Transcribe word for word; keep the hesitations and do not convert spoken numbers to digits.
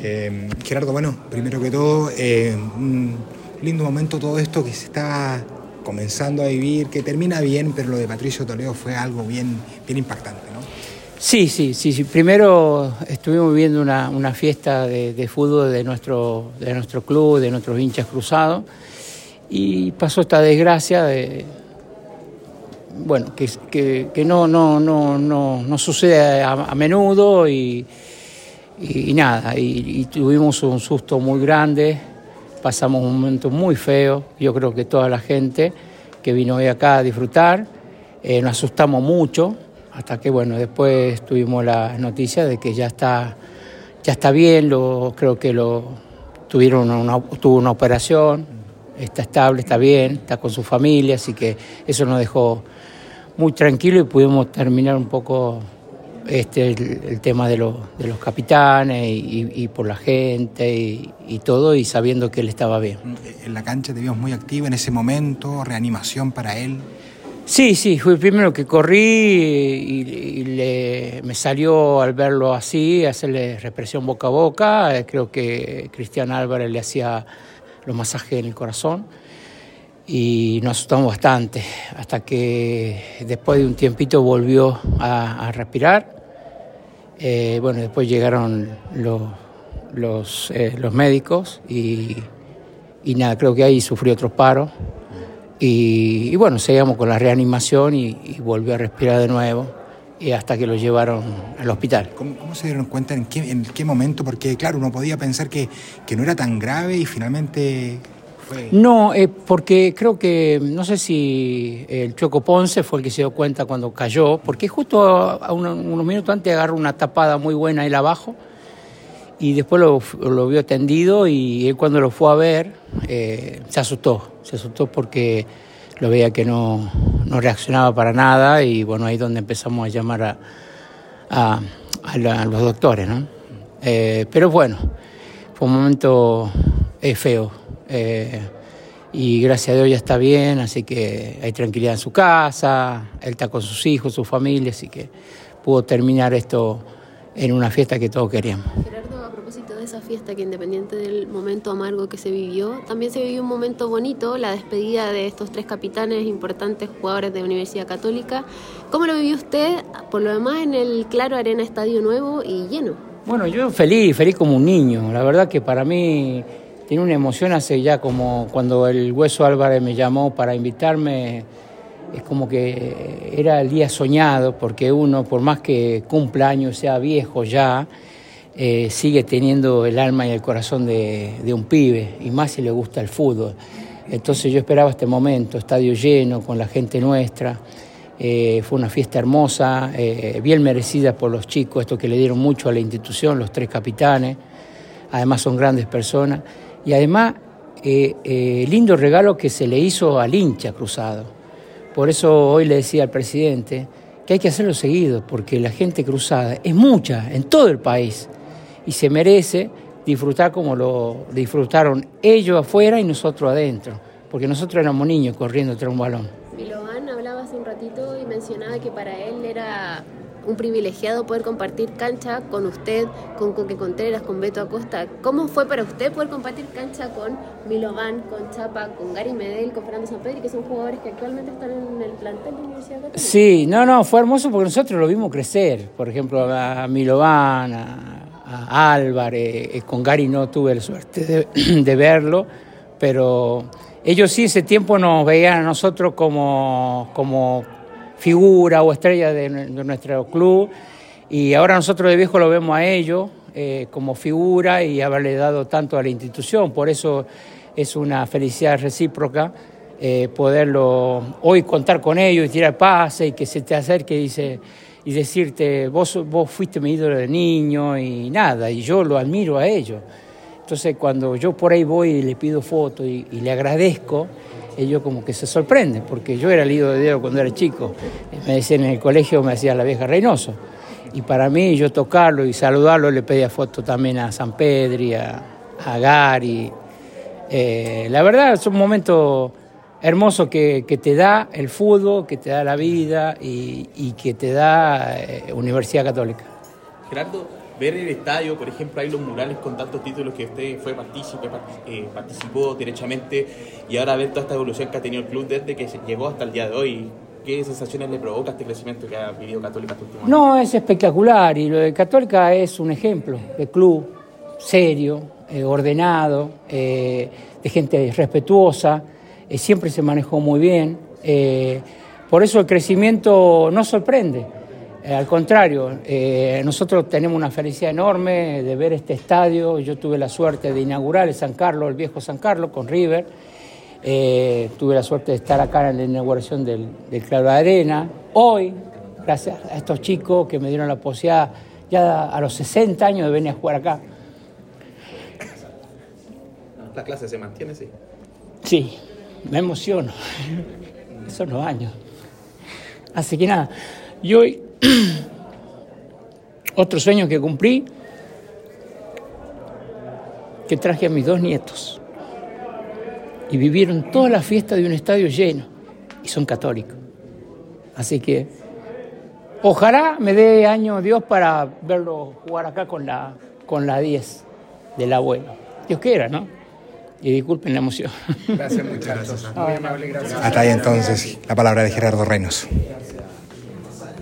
Eh, Gerardo, bueno, primero que todo, eh, un lindo momento todo esto que se está comenzando a vivir, que termina bien, pero lo de Patricio Toledo fue algo bien, bien impactante, ¿no? Sí, sí, sí, sí. Primero estuvimos viviendo una, una fiesta de, de fútbol de nuestro, de nuestro club, de nuestros hinchas cruzados, y pasó esta desgracia de, bueno, que, que, que no, no, no, no, no sucede a, a menudo y, y, y nada, y, y tuvimos un susto muy grande, pasamos un momento muy feo, yo creo que toda la gente que vino hoy acá a disfrutar, eh, nos asustamos mucho, hasta que bueno, después tuvimos la noticia de que ya está, ya está bien, lo, creo que lo tuvieron una, tuvo una operación, está estable, está bien, está con su familia, así que eso nos dejó muy tranquilo y pudimos terminar un poco este el, el tema de, lo, de los capitanes y, y por la gente y, y todo, y sabiendo que él estaba bien. En la cancha te vimos muy activo en ese momento, reanimación para él. Sí, sí, fui el primero que corrí y, y le, me salió al verlo así, hacerle respiración boca a boca. Creo que Cristian Álvarez le hacía los masajes en el corazón y nos asustamos bastante, hasta que después de un tiempito volvió a, a respirar. Eh, bueno, después llegaron los, los, eh, los médicos y, y nada, creo que ahí sufrió otros paros. Y, y bueno, seguimos con la reanimación y, y volvió a respirar de nuevo y hasta que lo llevaron al hospital. ¿Cómo, cómo se dieron cuenta en qué, en qué momento? Porque claro, uno podía pensar que, que no era tan grave y finalmente fue... No, eh, porque creo que, no sé si el Choco Ponce fue el que se dio cuenta cuando cayó, porque justo a un, unos minutos antes agarró una tapada muy buena él abajo y después lo, lo vio tendido y él cuando lo fue a ver eh, se asustó, se asustó porque lo veía que no, no reaccionaba para nada y bueno, ahí es donde empezamos a llamar a, a, a, la, a los doctores, ¿no? Eh, pero bueno, fue un momento eh, feo eh, y gracias a Dios ya está bien, así que hay tranquilidad en su casa, él está con sus hijos, su familia, así que pudo terminar esto en una fiesta que todos queríamos. Gerardo, a propósito de esa fiesta, que independiente del momento amargo que se vivió, también se vivió un momento bonito, la despedida de estos tres capitanes importantes, jugadores de Universidad Católica. ¿Cómo lo vivió usted, por lo demás, en el Claro Arena Estadio Nuevo y lleno? Bueno, yo feliz, feliz como un niño. La verdad que para mí tiene una emoción hace ya como cuando el Hueso Álvarez me llamó para invitarme. Es como que era el día soñado, porque uno, por más que cumpla años, sea viejo ya, eh, sigue teniendo el alma y el corazón de, de un pibe, y más si le gusta el fútbol. Entonces yo esperaba este momento, estadio lleno, con la gente nuestra. Eh, fue una fiesta hermosa, eh, bien merecida por los chicos, esto que le dieron mucho a la institución, los tres capitanes. Además son grandes personas. Y además, eh, eh, lindo regalo que se le hizo al hincha cruzado. Por eso hoy le decía al presidente que hay que hacerlo seguido, porque la gente cruzada es mucha en todo el país y se merece disfrutar como lo disfrutaron ellos afuera y nosotros adentro, porque nosotros éramos niños corriendo tras un balón. Milovan hablaba hace un ratito y mencionaba que para él era un privilegiado poder compartir cancha con usted, con Coque Contreras, con Beto Acosta. ¿Cómo fue para usted poder compartir cancha con Milovan, con Chapa, con Gary Medel, con Fernando Sampedri, que son jugadores que actualmente están en el plantel de la Universidad Católica? Sí, no, no, fue hermoso porque nosotros lo vimos crecer. Por ejemplo, a Milovan, a, a Álvarez, con Gary no tuve la suerte de, de verlo, pero ellos sí ese tiempo nos veían a nosotros como... como figura o estrella de, de nuestro club, y ahora nosotros de viejo lo vemos a ellos eh, como figura y haberle dado tanto a la institución. Por eso es una felicidad recíproca eh, poderlo hoy contar con ellos y tirar pase y que se te acerque y, dice, y decirte vos, vos fuiste mi ídolo de niño y nada, y yo lo admiro a ellos. Entonces cuando yo por ahí voy y le pido fotos y, y le agradezco, ellos como que se sorprenden, porque yo era el ídolo de ellos cuando era chico. Me decían en el colegio, me hacía la vieja Reynoso. Y para mí, yo tocarlo y saludarlo, le pedía fotos también a Sampedri, a, a Gary. Eh, la verdad, es un momento hermoso que, que te da el fútbol, que te da la vida y, y que te da eh, Universidad Católica. Gerardo, ver el estadio, por ejemplo, hay los murales con tantos títulos que usted fue partícipe, eh, participó derechamente, y ahora ver toda esta evolución que ha tenido el club desde que llegó hasta el día de hoy. ¿Qué sensaciones le provoca este crecimiento que ha vivido Católica este último año? No, es espectacular, y lo de Católica es un ejemplo de club serio, eh, ordenado, eh, de gente respetuosa, eh, siempre se manejó muy bien, eh, por eso el crecimiento no sorprende, eh, al contrario, eh, nosotros tenemos una felicidad enorme de ver este estadio. Yo tuve la suerte de inaugurar el San Carlos, el viejo San Carlos con River. Eh, tuve la suerte de estar acá en la inauguración del, del Claro de Arena. Hoy, gracias a estos chicos que me dieron la posibilidad, ya a los sesenta años, de venir a jugar acá. ¿La clase se mantiene, sí? Sí, me emociono. Son los años. Así que nada, y hoy, otro sueño que cumplí, que traje a mis dos nietos. Y vivieron toda la fiesta de un estadio lleno, y son católicos. Así que ojalá me dé año Dios para verlo jugar acá con la, con la diez del abuelo. Dios quiera, ¿no? Y disculpen la emoción. Gracias, muchas gracias. Muy amable, gracias. Hasta ahí entonces, la palabra de Gerardo Reynoso.